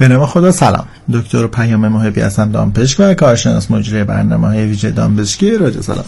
به نام خدا. سلام، دکتر پیام محبی هستم، دامپزشک و کارشناس مجری برنامه‌های ویژه دامپزشکی رادیو سلام.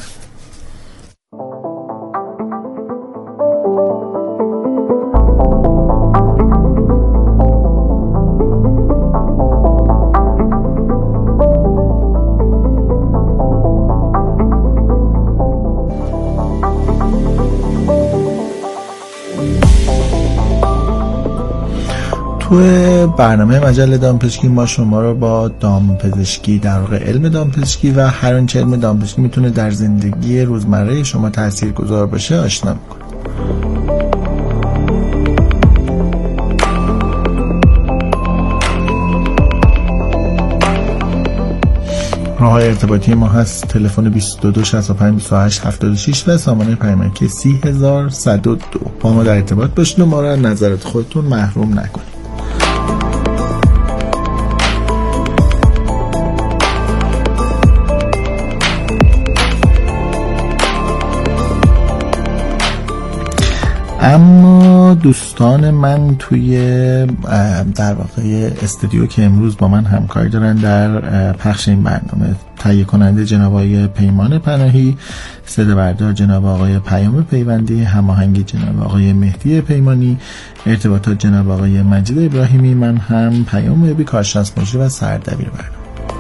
تو برنامه مجله دامپزشکی ما شما رو با دامپزشکی، در واقع علم دامپزشکی و هر آنچه علم دامپزشکی میتونه در زندگی روزمره شما تاثیرگذار باشه آشنا میکنه. راه‌های ارتباطی ما هست تلفن 22 65 28 76 و سامانه پیامکی 30102. با ما در ارتباط باشید و ما رو از نظرات خودتون محروم نکنید. اما دوستان من توی در واقع استودیو که امروز با من همکاری دارن در پخش این برنامه، تهیه کننده جناب آقای پیمان پناهی، صدا بردار جناب آقای پیام پیوندی، هماهنگی جناب آقای مهدی پیمانی، ارتباطات جناب آقای مجید ابراهیمی، من هم پیام محبی، کارشناس مجری و سردبیر برنامه.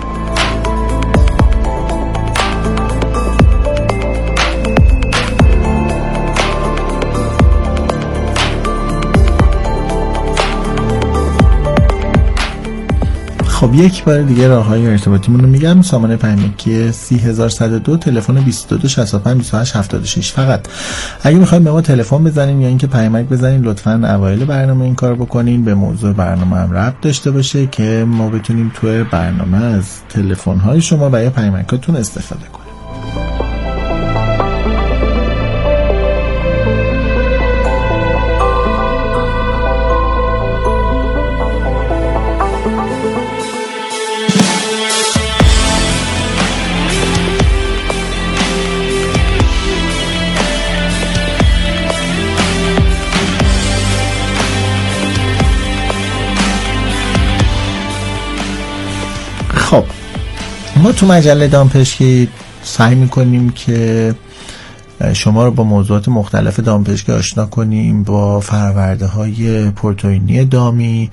خب یک بار دیگه راه‌های ارتباطیمون رو میگم. سامانه پیامکی 30102، تلفن 22 65 28 76. فقط اگه میخواید به ما تلفن بزنین یا اینکه پیامک بزنین، لطفاً اوایل برنامه این کارو بکنین، به موضوع برنامه هم ربط داشته باشه که ما بتونیم توی برنامه از تلفن‌های شما و یا پیامکاتون استفاده کنیم. خب ما تو مجله دامپزشکی سعی میکنیم که شما رو با موضوعات مختلف دامپزشکی آشنا کنیم، با فرآورده های پروتئینی دامی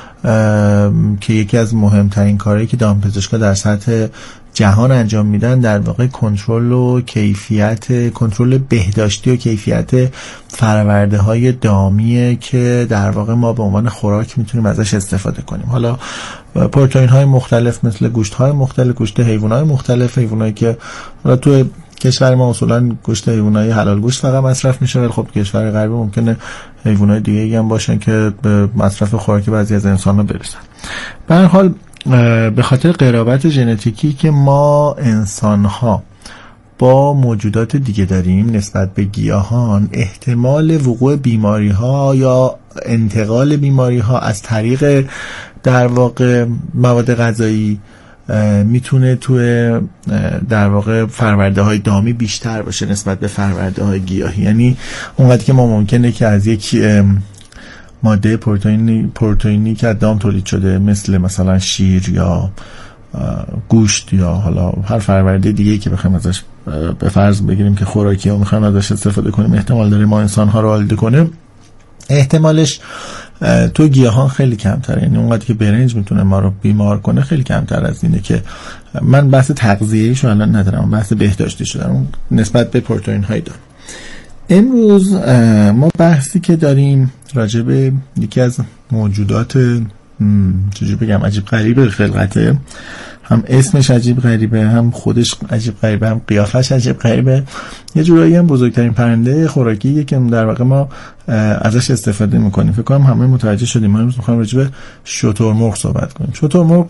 که یکی از مهمترین کارهایی که دامپزشکا در سطح جهان انجام میدن در واقع کنترل و کیفیت، کنترل بهداشتی و کیفیت فرآورده های دامیه که در واقع ما به عنوان خوراک میتونیم ازش استفاده کنیم. حالا پروتئین های مختلف مثل گوشت های مختلف، گوشت حیوان های مختلف، حیوانایی که حالا تو کشور ما اصولا گوشت حیوانای حلال گوشت فقط مصرف میشه، ولی خب کشور غربی ممکنه حیوانای دیگه هم باشن که به مصرف خوراکی بعضی از انسان‌ها برسن. به هر حال به خاطر قرابت ژنتیکی که ما انسان‌ها با موجودات دیگه داریم نسبت به گیاهان، احتمال وقوع بیماری‌ها یا انتقال بیماری‌ها از طریق در واقع مواد غذایی میتونه توی در واقع فرآورده های دامی بیشتر باشه نسبت به فرآورده های گیاهی. یعنی اونقدر که ما ممکنه که از یک ماده پروتئینی که از دام تولید شده مثلا شیر یا گوشت یا حالا هر فرآورده دیگه که بخوایم ازش به فرض بگیریم که خوراکی ها میخوایم ازش استفاده کنیم، احتمال داره ما انسان ها رو آلوده کنه، احتمالش تو گیاهان خیلی کمتره. یعنی اونقدر که برنج میتونه ما رو بیمار کنه خیلی کمتر از اینه. که من بحث تغذیه‌ایشو الان ندارم، بحث بهداشتیشو دارم نسبت به پروتئین های دارم. امروز ما بحثی که داریم راجع به یکی از موجودات چجوری بگم عجیب غریبه خلقته، هم اسمش عجیب غریبه، هم خودش عجیب غریبه، هم قیافش عجیب غریبه، یه جورایی هم بزرگترین پرنده خوراکیه که در واقع ما ازش استفاده میکنیم. فکر کنم همه متوجه شدیم. ما امروز میخوایم راجع به شترمرغ صحبت کنیم. شترمرغ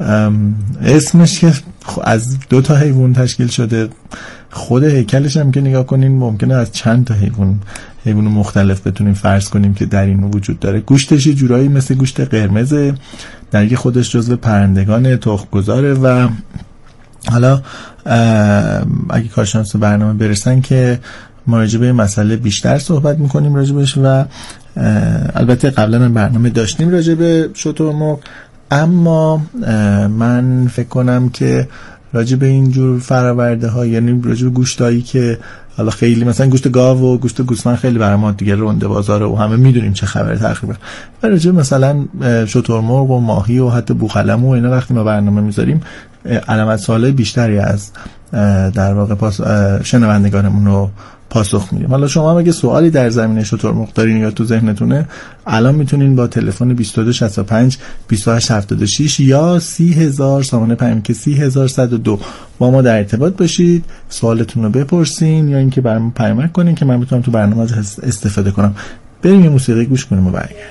اسمش که از 2 تا حیوان تشکیل شده، خود هیکلش هم که نگاه کنین ممکنه از چند تا حیوان مختلف بتونیم فرض کنیم که در این وجود داره. گوشتش یه جورایی مثل گوشت قرمزه، درگه خودش جزو پرندگان تخم‌گذاره و حالا اگه کارشناس برنامه برسن که ما راجع به مسئله بیشتر صحبت میکنیم راجع بهش و البته قبلا هم برنامه داشتیم راجع به شترمرغ. اما من فکر کنم که راجع به اینجور فراورده ها، یعنی راجع به گوشتایی که حالا خیلی مثلا گوشت گاو و گوشت گوسفند خیلی برای ما دیگه رنده بازاره و همه میدونیم چه خبره تقریبا، راجع مثلا شترمرغ و ماهی و حتی بوقلمون و اینا وقتی ما برنامه میذاریم علامت سوالای بیشتری از در واقع شنوندگانمون رو پاسخ میدیم. حالا شما اگه سوالی در زمینه شترمرغ دارین یا تو ذهنتونه، الان میتونین با تلفن 2265 2876 یا 30000 سامانه پیام که 30102 با ما در ارتباط باشید، سوالتون رو بپرسین یا اینکه برام پیام کنین که من بتونم تو برنامه استفاده کنم. بریم یه موسیقی گوش کنیم و برگردیم.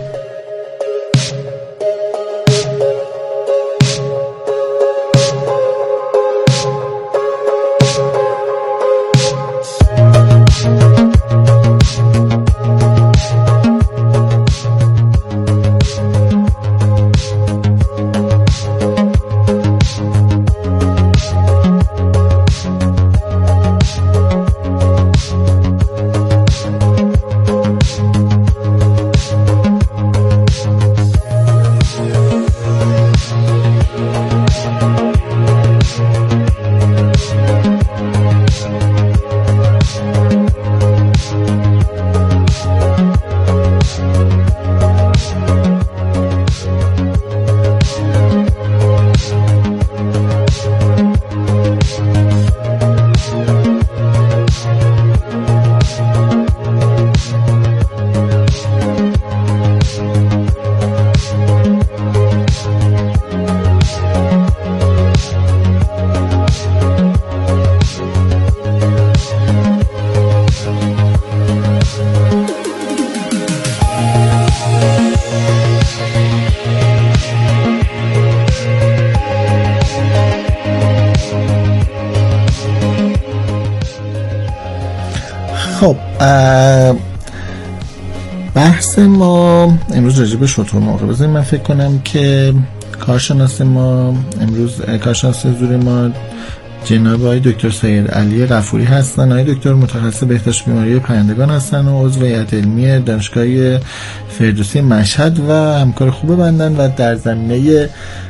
خب بحث ما امروز راجع به شترمرغ. بذارید من فکر کنم که کارشناس ما امروز، کارشناس حضور ما جناب آقای دکتر سید علی غفوری هستن. آقای دکتر متخصص بهداشت بیماری پرندگان هستن و عضو هیئت علمی دانشگاه فردوسی مشهد و همکار خوب بندن و در زمینه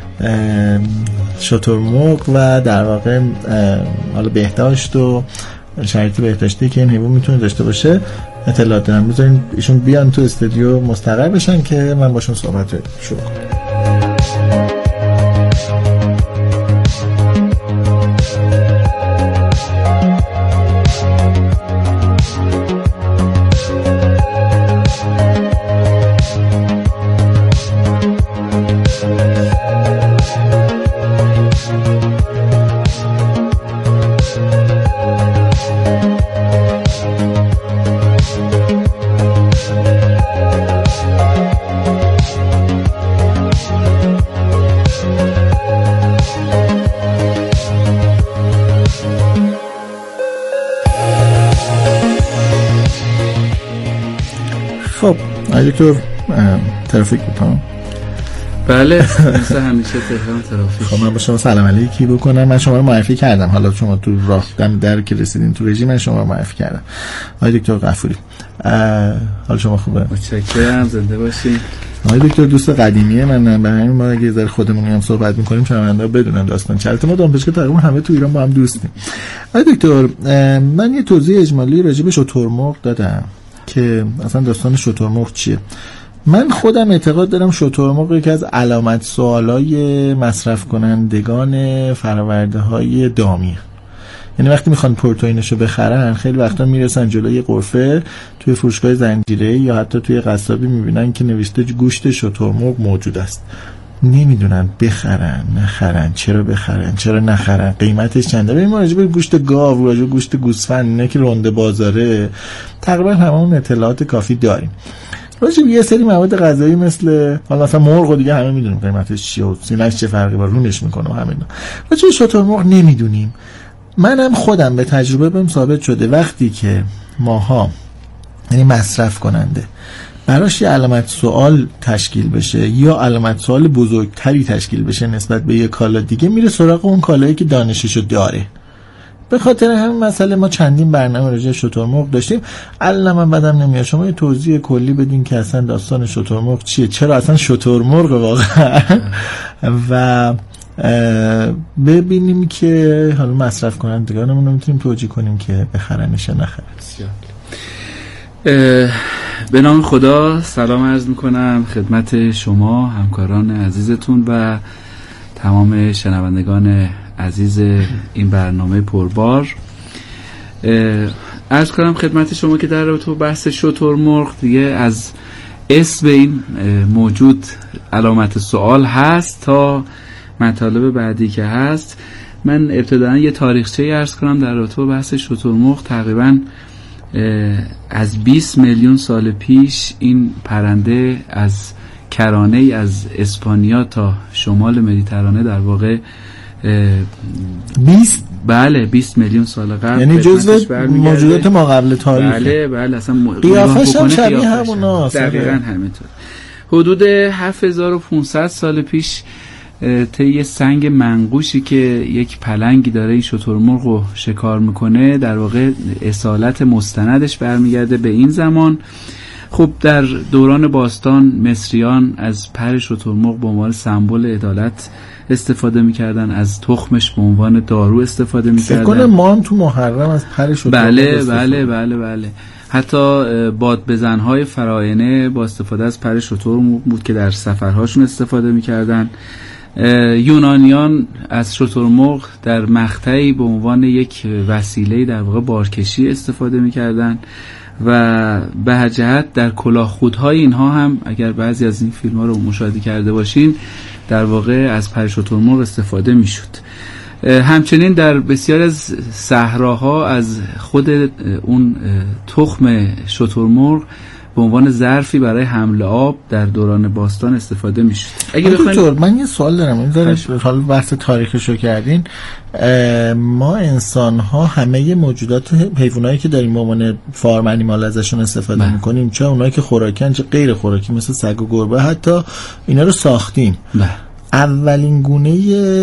شترمرغ و در واقع حالا بهداشت و شرایط بهداشتی که این حیوان میتونه داشته باشه اطلاعات دارم. بذارین ایشون بیان تو استودیو مستقر بشن که من باشون صحبت شروع کنم. خب دکتر ترافیک بکنم. بله مثل همیشه تهران ترافیک. خب من با شما سلام علیکی بکنم. من شما رو معرفی کردم، حالا شما تو راه در که رسیدین تو رژیم من شما رو معرفی کردم. آقای دکتر غفوری، حال شما خوبه؟ متشکرم، زنده باشین. آقای دکتر دوست قدیمیه من، به همین ما اگه ذره خودمون هم صحبت می‌کنیم شنوندا بدونن داستان چه. ما دامپزشک تقریبا همه تو ایران با هم دوستیم. آقای دکتر من یه توضیح اجمالی راجع به شترمرغ دادم که اصلا داستان شترمرغ چیه. من خودم اعتقاد دارم شترمرغ یکی از علامت سوالای مصرف کنندگان فرآورده‌های دامیه. یعنی وقتی میخوان پروتئینشو بخرن خیلی وقتا میرسن جلوی قرفه توی فروشگاه زنجیره‌ای یا حتی توی قصابی میبینن که نوشته گوشت شترمرغ موجود است. نمیدونن بخرن نخرن، چرا بخرن چرا نخرن، قیمتش چنده. ببین ما راجع به گوشت گاو، راجع به گوشت گوسفند اینا که رنده بازاره تقریبا هممون اطلاعات کافی داریم. راجع به یه سری مواد غذایی مثل حالا مثلا مرغ و دیگه همه میدونیم قیمتش چیه و سینه‌اش چه فرقی با رونش میکنه و همینا. راجع به شترمرغ نمیدونیم. منم خودم به تجربه بهم ثابت شده وقتی که ماها یعنی مصرف کننده براش یه علامت سوال تشکیل بشه یا علامت سوال بزرگتری تشکیل بشه نسبت به یه کالا دیگه، میره سراغ اون کالایی که دانششو داره. به خاطر همین مسئله ما چندین برنامه راجع به شترمرغ داشتیم. الان من بدم نمیاد شما یه توضیح کلی بدین که اصلا داستان شترمرغ چیه، چرا اصلا شترمرغ واقعا و ببینیم که حالا مصرف کنندگانمون رو میتونیم توجیه کنیم که بخرنش نخرن. به نام خدا سلام عرض میکنم خدمت شما همکاران عزیزتون و تمام شنوندگان عزیز این برنامه پربار. عرض کنم خدمت شما که در رابطه با بحث شترمرغ دیگه از اسم این موجود علامت سوال هست تا مطالب بعدی که هست. من ابتداً یه تاریخچه‌ای عرض کنم در رابطه با بحث شترمرغ. تقریباً از 20 میلیون سال پیش این پرنده از کرانه از اسپانیا تا شمال مدیترانه در واقع 20 بله 20 میلیون سال قبل، یعنی جزو موجودات ما قبل تاریخ. بله اصلا قیافش هم شبیه هموناست. دقیقاً همینطور. حدود 7500 سال پیش طی سنگ منقوشی که یک پلنگی داره این شترمرغ رو شکار میکنه، در واقع اصالت مستندش برمیگرده به این زمان. خب در دوران باستان مصریان از پر شترمرغ به عنوان سمبل عدالت استفاده میکردن، از تخمش به عنوان دارو استفاده میکردن. فکر کنم ما هم تو محرم از پر شترمرغ بله حتی بادبزن‌های فراینه با استفاده از پر شترمرغ بود که در سفرهاشون استفاده میکردن. یونانیان از شترمرغ در مقطعی به عنوان یک وسیله در واقع بارکشی استفاده می‌کردن و به هر جهت در کلاهخودهای اینها هم اگر بعضی از این فیلم‌ها رو مشاهده کرده باشین در واقع از پر شترمرغ استفاده می‌شد. همچنین در بسیار از صحراها از خود اون تخم شترمرغ به عنوان ظرفی برای حمل آب در دوران باستان استفاده میشد. دکتر من یه سوال دارم، این داره حالا بحث تاریخشو کردین، ما انسان ها همه موجودات حیوانایی که داریم به عنوان فارم انیمال ازشون استفاده میکنیم، چه اونایی که خوراکن چه غیر خوراکی مثل سگ و گربه، حتی اینا رو ساختیم. اولین گونه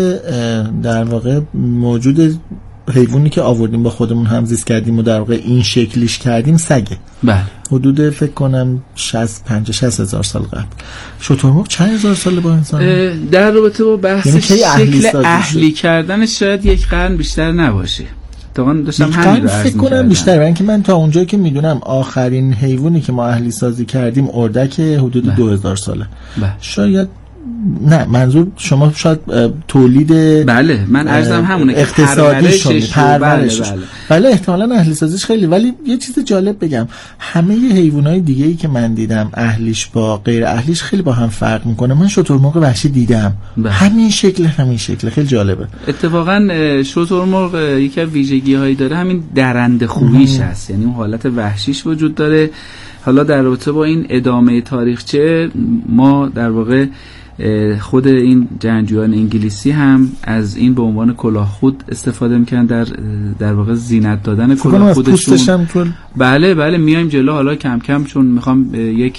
در واقع موجود حیوانی که آوردیم با خودمون همزیست کردیم و در واقع این شکلیش کردیم سگه. بله. حدود فکر کنم 50-60 هزار سال قبل. شترمرغ چند هزار ساله با انسان؟ در رابطه با بحث شکل اهلی کردنش شاید یک قرن بیشتر نباشه. واقعا داشتم همین رو عرض می‌کردم. فکر کنم بیشتر، برای اینکه من تا اونجایی که میدونم آخرین حیوانی که ما اهلی سازی کردیم اردک حدود 2000 ساله. شاید نه، منظور شما شاید تولید بله من عرضم همونه که پرورشش بله احتمالاً اهلی سازیش خیلی. ولی یه چیز جالب بگم، همه حیوانات دیگه‌ای که من دیدم اهلیش با غیر اهلیش خیلی با هم فرق میکنه. من شترمرغ وحشی دیدم همین شکل خیلی جالبه. اتفاقاً شترمرغ یکی از ویژگی‌هایی داره همین درنده خوییش هست، یعنی اون حالت وحشیش وجود داره. حالا در رابطه با این ادامه تاریخچه ما در واقع خود این جنگجویان انگلیسی هم از این به عنوان کلاهخود استفاده میکنن در واقع زینت دادن کلاهخودشون. بله میایم جلو حالا کم کم، چون میخوام یک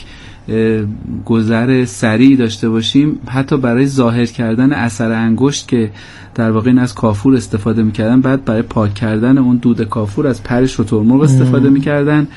گذر سریع داشته باشیم. حتی برای ظاهر کردن اثر انگشت که در واقع این از کافور استفاده میکردن، بعد برای پاک کردن اون دود کافور از پر شترمرغ استفاده میکردن.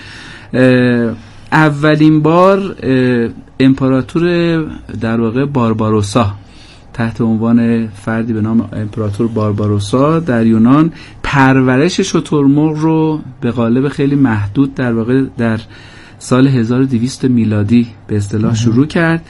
اولین بار امپراتور در واقع بارباروسا تحت عنوان فردی به نام امپراتور بارباروسا در یونان پرورش شترمرغ رو به قالب خیلی محدود در واقع در سال 1200 میلادی به اصطلاح شروع کرد.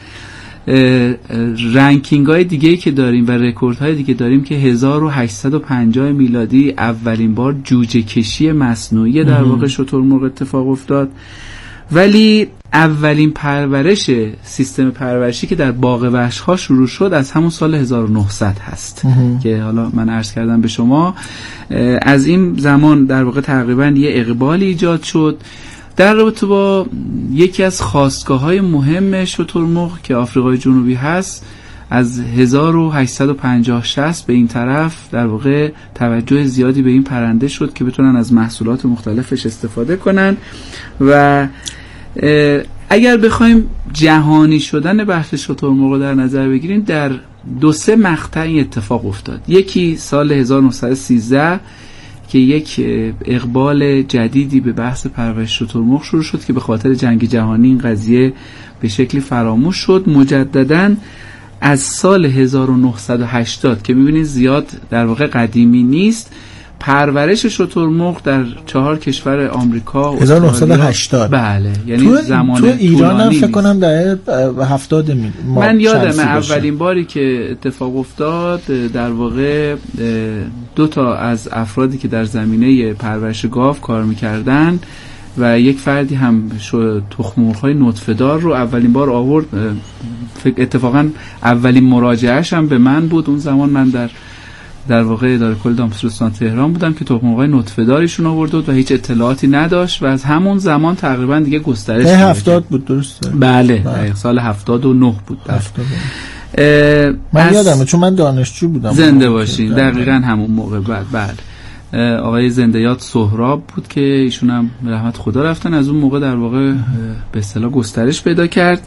رنکینگ های دیگه‌ای که داریم و رکورد های دیگه داریم که 1850 میلادی اولین بار جوجه کشی مصنوعی در واقع شترمرغ اتفاق افتاد. ولی اولین پرورش سیستم پرورشی که در باغ وحش ها شروع شد از همون سال 1900 هست که حالا من عرض کردم به شما. از این زمان در واقع تقریبا یه اقبالی ایجاد شد در رابطه با یکی از خاستگاه‌های مهم شترمرغ که آفریقای جنوبی هست. از 1850-60 به این طرف در واقع توجه زیادی به این پرنده شد که بتونن از محصولات مختلفش استفاده کنن و اگر بخوایم جهانی شدن بحث شترمرغ در نظر بگیریم، در 2-3 مقطع این اتفاق افتاد. یکی سال 1913 که یک اقبال جدیدی به بحث پرورش شترمرغ شروع شد که به خاطر جنگ جهانی این قضیه به شکلی فراموش شد. مجدداً از سال 1980 که می‌بینید زیاد در واقع قدیمی نیست، پرورش شترمرغ در 4 کشور آمریکا 1980 بله، یعنی زمان تو ایران هم فکر کنم دهه 70 من یادم اولین باری که اتفاق افتاد در واقع 2 از افرادی که در زمینه پرورش گاو کار می‌کردن و یک فردی هم تخم‌مرغ‌های نطفه‌دار رو اولین بار آورد. اتفاقا اولین مراجعه‌اش هم به من بود. اون زمان من در واقع اداره کل دامپزشکی تهران بودم که تخم‌مرغ‌های نطفه‌داریشون آورد و هیچ اطلاعاتی نداشت و از همون زمان تقریبا دیگه گسترش پیدا کرد. 70 بود درسته؟ بله سال 79 بود. من یادمه چون من دانشجو بودم. زنده باشین. دقیقاً همون موقع بعد آقای زنده‌یاد سهراب بود که ایشون هم رحمت خدا رفتن. از اون موقع در واقع به اصطلاح گسترش پیدا کرد.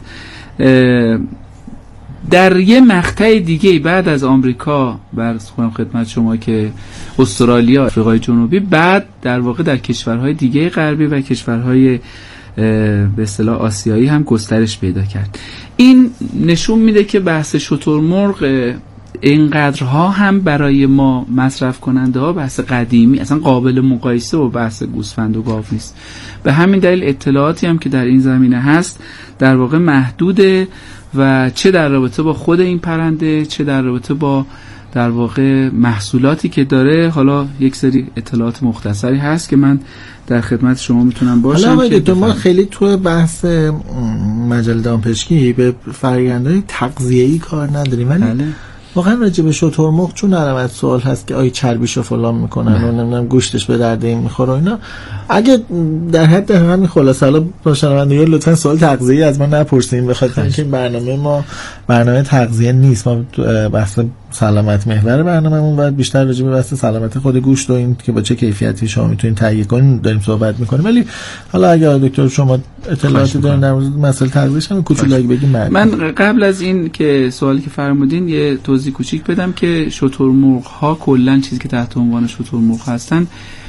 در یه مقطع دیگه بعد از آمریکا برس کنم خدمت شما که استرالیا، آفریقای جنوبی، بعد در واقع در کشورهای دیگه غربی و کشورهای به اصطلاح آسیایی هم گسترش پیدا کرد. این نشون میده که بحث شترمرغ اینقدرها هم برای ما مصرف کننده ها بحث قدیمی اصلا قابل مقایسه با بحث گوسفند و گاو نیست. به همین دلیل اطلاعاتی هم که در این زمینه هست در واقع محدوده و چه در رابطه با خود این پرنده چه در رابطه با در واقع محصولاتی که داره. حالا یک سری اطلاعات مختصری هست که من در خدمت شما میتونم باشم. حالا ما خیلی تو بحث مجله دامپزشکی به فرآیندهای تغذیه‌ای کار نداریم، ولی واقعا راجع به شترمرغ چون علامت سوال هست که آیا چربیشو فلان میکنن و نمیدونم گوشتش به درد این میخوره اینا، اگه در حد همین خلاصه حالا باشنوندگان لطفا سوال تغذیه‌ای از ما نپرسین، بخاطر اینکه برنامه ما برنامه تغذیه نیست. ما بحث سلامت محور برنامه‌مون و بیشتر راجع به بحث سلامت خود گوشت و این که با چه کیفیتی شما میتونین تهیه کنین داریم صحبت میکنیم. ولی حالا اگه دکتر شما اطلاعاتی دارین در مورد مسئله تغذیه‌اش هم کوچولو اگه بگین. من قبل از این که سوالی که فرمودین یه توضیح کوچیک بدم که شترمرغ‌ها کلا چیزی که تحت عنوان شترمرغ هستن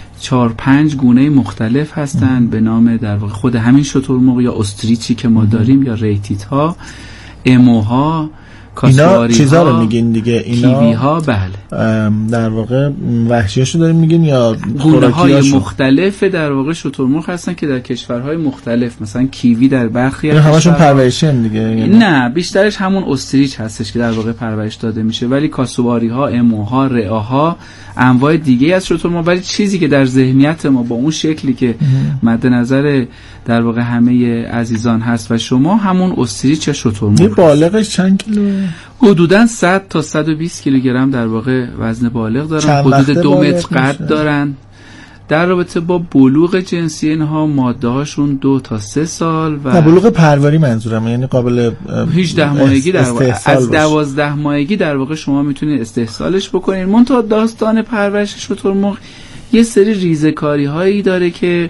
4-5 گونه مختلف هستن به نام در واقع خود همین شترمرغ یا استریچی که ما داریم یا ریتیت‌ها، اموها، اینا چیزا رو میگین دیگه، اینا کیوی ها. بله در واقع وحشیاشو داریم میگین یا گونه‌های مختلف در واقع شترمرغ هستن که در کشورهای مختلف مثلا کیوی در برخی از همشون پرورشی هم دیگه نه بیشترش همون استریچ هستش که در واقع پرورش داده میشه، ولی کاسواری ها، اموها، رئاها انواع دیگه از شترمرغ. ولی چیزی که در ذهنیت ما با اون شکلی که مد نظر در واقع همه عزیزان هست و شما همون استریچ یا شترمرغ. بالغش چند کیلو؟ حدوداً 100 تا 120 کیلوگرم در واقع وزن بالغ دارن، حدود 2 متر قد دارن. در رابطه با بلوغ جنسی اینها ماده هاشون 2 تا 3 سال و بلوغ پرواری منظورم یعنی قابل 18 ماهگی در واقع از 12 ماهگی در واقع شما میتونید استحصالش بکنید. منتها داستان پرورش شترمرغ یه سری ریزه‌کاری هایی داره که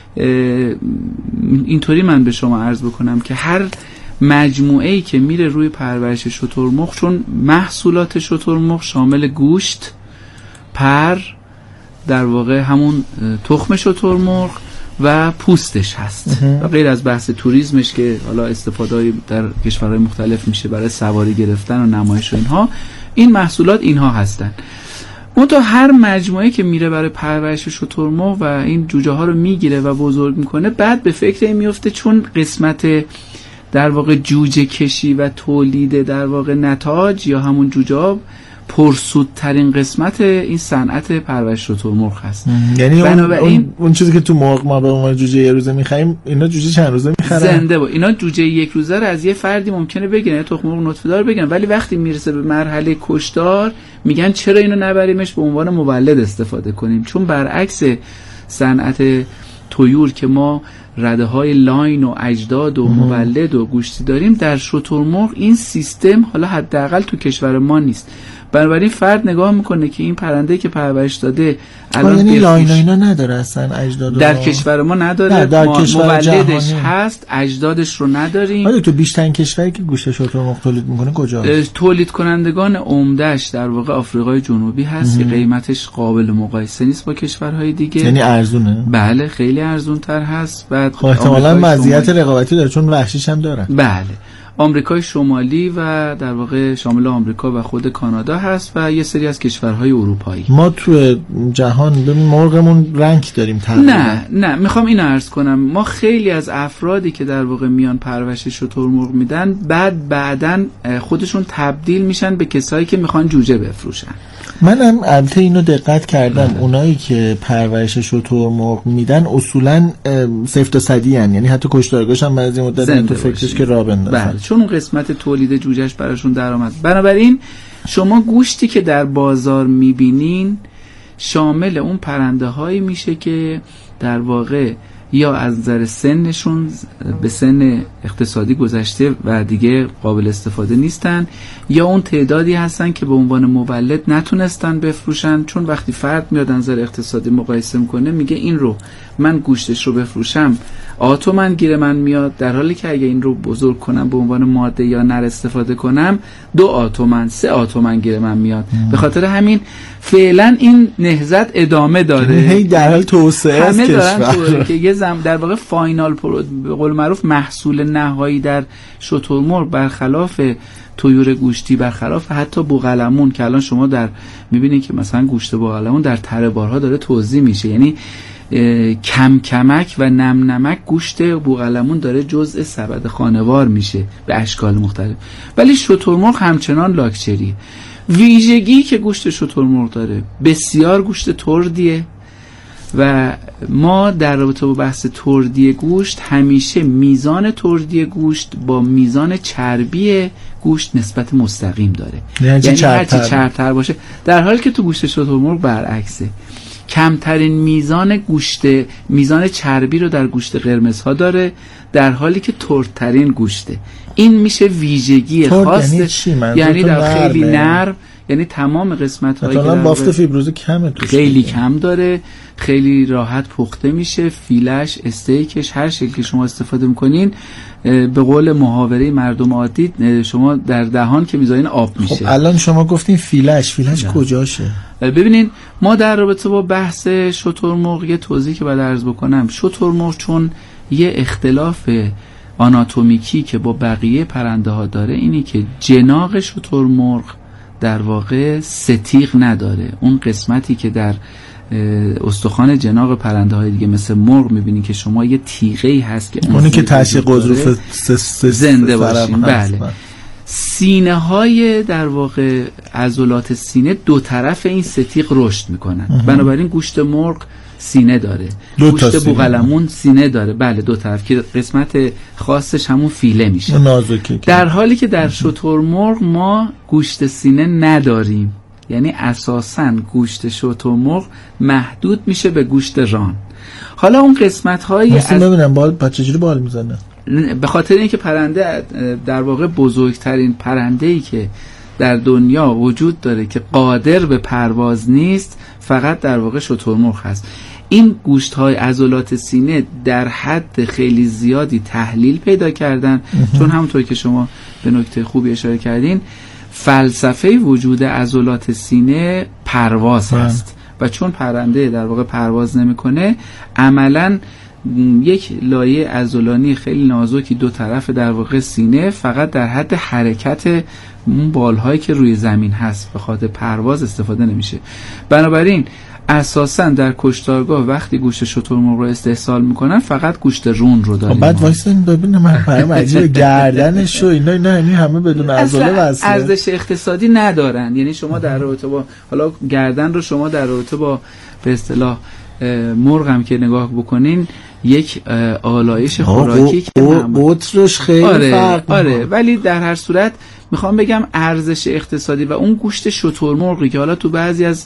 اینطوری من به شما عرض بکنم که هر مجموعه‌ای که میره روی پرورش شترمرغ، چون محصولات شترمرغ شامل گوشت، پر، در واقع همون تخم شترمرغ و پوستش هست و غیر از بحث توریسمش که حالا استفاده در کشورهای مختلف میشه برای سواری گرفتن و نمایش و اینها، این محصولات اینها هستن. اون تا هر مجموعه که میره برای پرورش شترمرغ و این جوجه ها رو میگیره و بزرگ میکنه، بعد به فکر این میفته چون قسمت در واقع جوجه کشی و تولید در واقع نتاج یا همون جوجه ها پرسودترین قسمت این صنعت پرورش شترمرغ هست. یعنی اون چیزی که تو مرغ ما به عنوان جوجه یه روزه می‌خریم، اینا جوجه چند روزه می‌خرن؟ زنده با اینا جوجه یک روزه رو از یه فردی ممکنه بگیرن، تخم مرغ نطفه‌دار بگیرن، ولی وقتی میرسه به مرحله کشتار میگن چرا اینو نبریمش به عنوان مولد استفاده کنیم، چون برعکس صنعت طیور که ما رده های لاین و اجداد و مولد و گوشتی داریم، در شترمرغ این سیستم حالا حداقل تو کشور ما نیست. بنابراین فرد نگاه میکنه که این پرنده که پرورش داده الان یعنی لاین اینا نداره اصلا، اجداد در کشور ما نداره، در کشور مولدش جهانی هست، اجدادش رو نداریم. آره تو بیشترین کشوری که گوشت شترمرغ تولید میکنه کجاست؟ تولید کنندگان عمدهش در واقع آفریقای جنوبی هست که قیمتش قابل مقایسه نیست با کشورهای دیگه. یعنی ارزونه؟ بله خیلی ارزون تر هست. بعد احتمالاً مزیت رقابتی داره چون وحشیش هم داره. بله آمریکای شمالی و در واقع شامل آمریکا و خود کانادا هست و یه سری از کشورهای اروپایی. ما تو جهان مرغمون رنگ داریم تقریبا. نه میخوام اینو عرض کنم، ما خیلی از افرادی که در واقع میان پرورش شترمرغ میدن بعدن خودشون تبدیل میشن به کسایی که میخوان جوجه بفروشن. منم البته اینو دقت کردم اونایی که پرورش شترمرغ میدن اصولا سفت و صدی ان، یعنی حتی کشتارگاهش هم بعضی مدت تو فکرش که راه بندازن. بله چون اون قسمت تولید جوجهش براشون درآمد. بنابراین شما گوشتی که در بازار میبینین شامل اون پرنده هایی میشه که در واقع یا از نظر سنشون به سن اقتصادی گذشته و دیگه قابل استفاده نیستن، یا اون تعدادی هستن که به عنوان مولد نتونستن بفروشن، چون وقتی فرد میاد نظر اقتصادی مقایسه میکنه میگه این رو من گوشتش رو بفروشم آتومن گیر من میاد، در حالی که اگه این رو بزرگ کنم به عنوان ماده یا نر استفاده کنم 2 آتومن 3 آتومن گیر من میاد. به خاطر همین فعلا این نهضت ادامه داره، هی در حال توسعه است کشور که یه در واقع فاینال به قول معروف محصول نهایی در شترمرغ برخلاف طیور گوشتی، برخلاف حتی بوقلمون که الان شما در میبینید که مثلا گوشت بوقلمون در تره بارها داره توزیع میشه، یعنی کم کمک و نم نمک گوشت بوقلمون داره جزء سبد خانوار میشه به اشکال مختلف. ولی شترمرغ همچنان لاکچریه. ویژگی که گوشت شترمرغ داره بسیار گوشت تردیه و ما در رابطه با بحث تردی گوشت همیشه میزان تردی گوشت با میزان چربی گوشت نسبت مستقیم داره، یعنی هرچی چربتر باشه، در حالی که تو گوشت شترمرغ برعکسه. کمترین میزان چربی رو در گوشت قرمزها داره، در حالی که تردترین گوشته. این میشه ویژگی خاص، یعنی در خیلی نرم، یعنی تمام قسمت‌هایی که بافت فیبروز کمه توش، خیلی کم داره، خیلی راحت پخته میشه، فیلش، استیکش، هر شکلی که شما استفاده میکنین به قول محاوره مردم عادی شما در دهان که میذارین آب میشه. خب الان شما گفتین فیلش کجاشه؟ ببینین ما در رابطه با بحث شترمرغ یه توضیح که باید عرض بکنم. شترمرغ چون یه اختلاف آناتومیکی که با بقیه پرنده ها داره اینی که جناق شترمرغ در واقع ستیغ نداره. اون قسمتی که در استخوان جناق پرنده های دیگه مثل مرغ میبینی که شما یه تیغه‌ای هست که اونی که تشی قضروف زنده باشین. بله سینه های در واقع عضلات سینه دو طرف این ستیغ رشد میکنن. بنابراین گوشت مرغ سینه داره، گوشت بوقلمون سینه داره، بله 2 طرف که قسمت خاصش همون فیله میشه، در حالی که در شترمرغ ما گوشت سینه نداریم. یعنی اساساً گوشت شترمرغ محدود میشه به گوشت ران. حالا اون قسمت هایی ببینم چجوری بال میزنه، به خاطر اینکه پرنده در واقع بزرگترین پرنده‌ای که در دنیا وجود داره که قادر به پرواز نیست فقط در واقع شترمرغ هست. این گوشت‌های عضلات سینه در حد خیلی زیادی تحلیل پیدا کردن، چون همونطور که شما به نکته خوبی اشاره کردین فلسفه وجود عضلات سینه پرواز هست و چون پرنده در واقع پرواز نمی‌کنه عملاً یک لایه عضلانی خیلی نازکی 2 طرف در واقع سینه فقط در حد حرکت اون بالهایی که روی زمین هست به خاطر پرواز استفاده نمیشه. بنابراین اساساً در کشتارگاه وقتی گوشت شترمرغ رو استحصال میکنن فقط گوشت رون رو داریم. بعد وایسین ببینم من عجیبه گردنش و اینا یعنی همه بدون عضله وصله، ارزش اقتصادی ندارن. یعنی شما در رابطه با حالا گردن رو شما در رابطه با به اصطلاح مرغ هم که نگاه بکنین یک آلایش خوراکی که قطرش خیلی فرق آره ولی در هر صورت میخوام بگم ارزش اقتصادی و اون گوشت شترمرغی که حالا تو بعضی از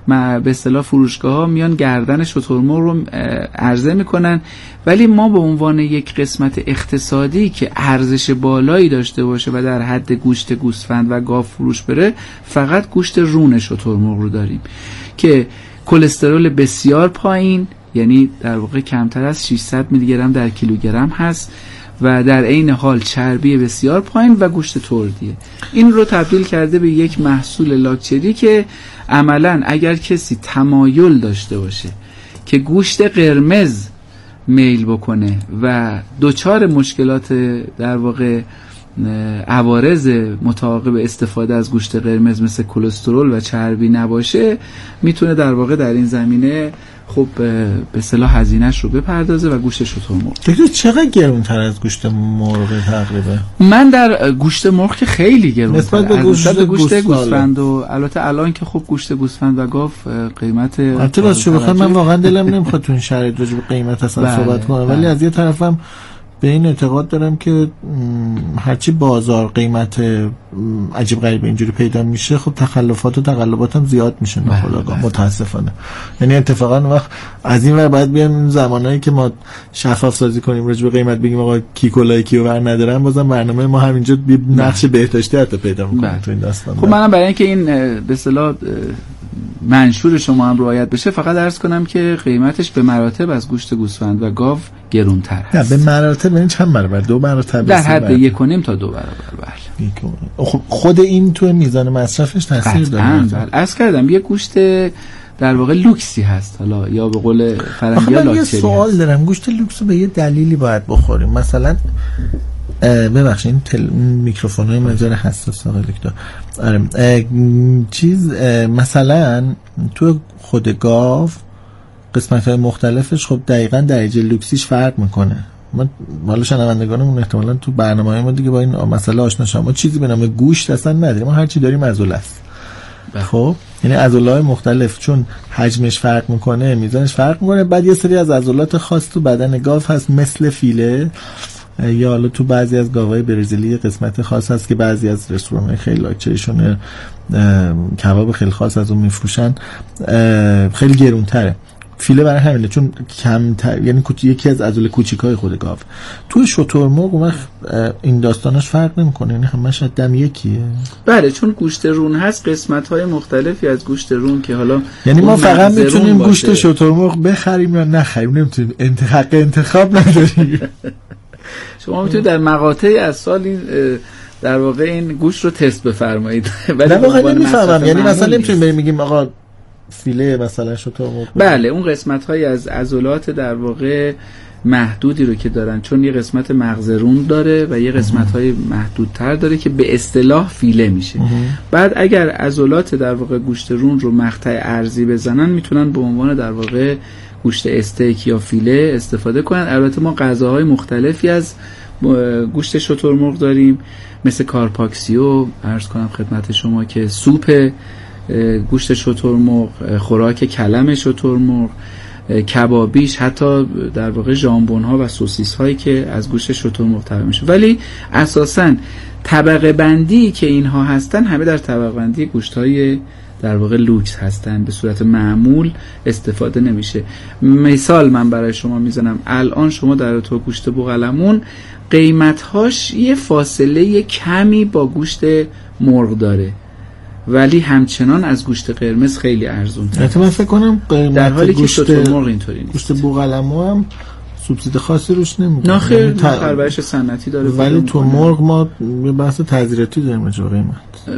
به اصطلاح فروشگاه‌ها میان گردن شترمرغ رو عرضه میکنن، ولی ما به عنوان یک قسمت اقتصادی که ارزش بالایی داشته باشه و در حد گوشت گوسفند و گاو فروش بره، فقط گوشت رون شترمرغ رو داریم که کلسترول بسیار پایین، یعنی در واقع کمتر از 600 میلی گرم در کیلوگرم هست و در عین حال چربی بسیار پایین و گوشت تردیه. این رو تبدیل کرده به یک محصول لاکچری که عملاً اگر کسی تمایل داشته باشه که گوشت قرمز میل بکنه و دوچار مشکلات در واقع عوارض متعاقب استفاده از گوشت قرمز مثل کلسترول و چربی نباشه، میتونه در واقع در این زمینه خب به اصطلاح هزینه‌اش رو بپردازه و گوشت شترمرغ. دکتر چقدر گرونتر از گوشت مرغ تقریبا؟ من در گوشت مرغ که خیلی گرونتر نسبت به گوشت گوسفند و البته الان که خب گوشت گوسفند و گاو قیمت البته راستش بخوام من واقعا دلم نمیخواد تو این شرایط راجع به قیمت اصلا صحبت کنم، ولی از یه طرفم به این اعتقاد دارم که هرچی بازار قیمت عجیب غریب اینجوری پیدا میشه، خب تخلفات و تقلبات هم زیاد میشه ناخودآگاه متاسفانه. یعنی اتفاقا وقت از این ور باید بیان زمانایی که ما شفاف سازی کنیم راجع به قیمت بگیم آقا کی کلاه کیو ور ندارن، بازم برنامه ما همینجا نقش بهداشتی حتی پیدا میکنه تو این داستان. خب منم برای اینکه این به اصطلاح منشور شما هم رعایت بشه فقط عرض کنم که قیمتش به مراتب از گوشت گوسفند و گاو گرونتر هست. به مراتب این چند برابر؟ 2 برابر؟ در حد 1.5 تا 2 برابر. بله. خود این تو میزان مصرفش تاثیر داره؟ بله. عرض کردم یه گوشت در واقع لوکسی هست، حالا یا به قول فرنگی‌ها لاکچری. یه سوال دارم، گوشت لوکس رو به یه دلیلی باید بخوریم؟ مثلا ببخشید این میکروفونای مجال حساس آقای دکتر. آره مثلا تو خود گاو قسمت‌های مختلفش خب دقیقاً درجه لوکسیش فرق میکنه. ما حالا شنوندگانمون احتمالاً تو برنامه‌های ما دیگه با این مسئله آشنا شدن. ما چیزی به نام گوشت اصلا نداریم، ما هر چی داریم عضله است. خب یعنی عضله‌های مختلف چون حجمش فرق میکنه، میزانش فرق میکنه. بعد یه سری از عضلات خاص تو بدن گاو هست مثل فیله، یا حالا تو بعضی از گاوهای برزیلی قسمت خاص هست که بعضی از رستوران‌های خیلی لاکچریشون کباب خیلی خاص از اون میفروشن، خیلی گرونتره. فیله برای همینه چون کمتر، یعنی یکی از عضله کوچیکای خود گاو. تو شترمرغ اون این داستاناش فرق نمیکنه، یعنی همش دم یکیه. بله چون گوشت رون هست، قسمت‌های مختلفی از گوشت رون که حالا یعنی ما فقط میتونیم گوشت شترمرغ بخریم یا نخریم، نمیتونیم انتخاب نداریم. شما میتونید در مقاطعی از سال این در واقع این گوشت رو تست بفرمایید. ولی واقعا نمیفهمم، یعنی مثلا نمیتونیم بریم میگیم آقا فیله مثلا شترمرغ. بله اون قسمت‌های از عضلات در واقع محدودی رو که دارن، چون یه قسمت مغز رون داره و یه قسمت‌های محدودتر داره که به اصطلاح فیله میشه. بعد اگر عضلات در واقع گوشت رون رو مقطع ارضی بزنن، میتونن به عنوان در واقع گوشت استیک یا فیله استفاده کنن. البته ما غذاهای مختلفی از گوشت شترمرغ داریم، مثل کارپاکسیو عرض کنم خدمت شما که سوپ گوشت شترمرغ، خوراک کلم شترمرغ، کبابیش، حتی در واقع ژامبون ها و سوسیس هایی که از گوشت شترمرغ تامین میشه. ولی اساساً طبقه بندی که اینها هستن همه در طبقه بندی گوشت های در واقع لوکس هستن، به صورت معمول استفاده نمیشه. مثال من برای شما میزنم، الان شما در تو گوشت بوقلمون قیمت‌هاش یه فاصله کمی با گوشت مرغ داره، ولی همچنان از گوشت قرمز خیلی ارزان‌تره. من فکر کنم در حالی که شترمرغ اینطوری نیست. گوشت بوقلمون هم سوبسید خاصی روش نمیکنه، نه خیر، پرورش سنتی داره، ولی تو مرغ ما یه بحث تذیراتی داریم راجع به قیمت.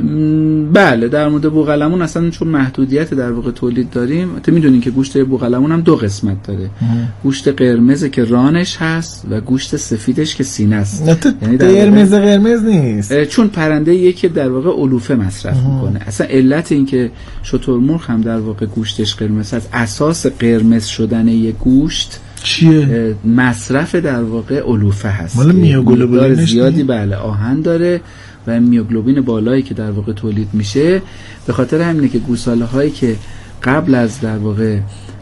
بله در مورد بوقلمون اصلا چون محدودیت در واقع تولید داریم، تو میدونین که گوشت بوقلمون هم 2 قسمت داره، گوشت قرمز که رانش هست و گوشت سفیدش که سینه است. یعنی قرمز نیست، چون پرنده یکی در واقع علوفه مصرف میکنه. اصلا علت این که شترمرغ هم در واقع گوشتش قرمز هست، اساس قرمز شدن یک گوشت چیه؟ مصرف در واقع علوفه هست. مال میوگلوبین زیادی بله آهن داره و میوگلوبین بالایی که در واقع تولید میشه. به خاطر همینه که گوساله هایی که قبل از در واقع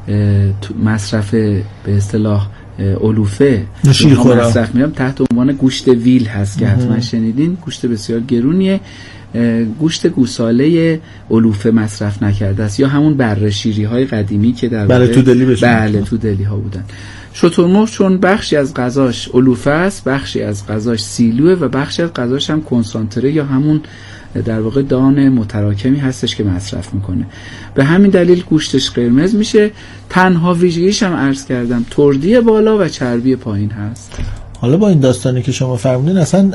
مصرف به اصطلاح علوفه مصرف میرم تحت عنوان گوشت ویل هست که حتما شنیدین. گوشت بسیار گرونیه گوشت گوساله علوفه مصرف نکرده است، یا همون بره شیری های قدیمی که در بله تودلی بشه. بله تودلی ها بودن. شترمرغ چون بخشی از غذاش علوفه است، بخشی از غذاش سیلوه و بخشی از غذاش هم کنسانتره یا همون در واقع دان متراکمی هستش که مصرف میکنه. به همین دلیل گوشتش قرمز میشه. تنها ویژگیش هم عرض کردم تردی بالا و چربی پایین هست. حالا با این داستانی که شما فرمودین اصلا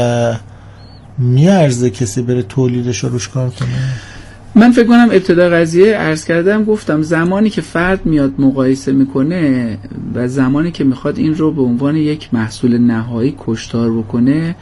میارزه کسی بره تولیدش رو روش کار کنه؟ من فکر کنم ابتدا قضیه عرض کردم، گفتم زمانی که فرد میاد مقایسه میکنه و زمانی که میخواد این رو به عنوان یک محصول نهایی کشتار بکنه،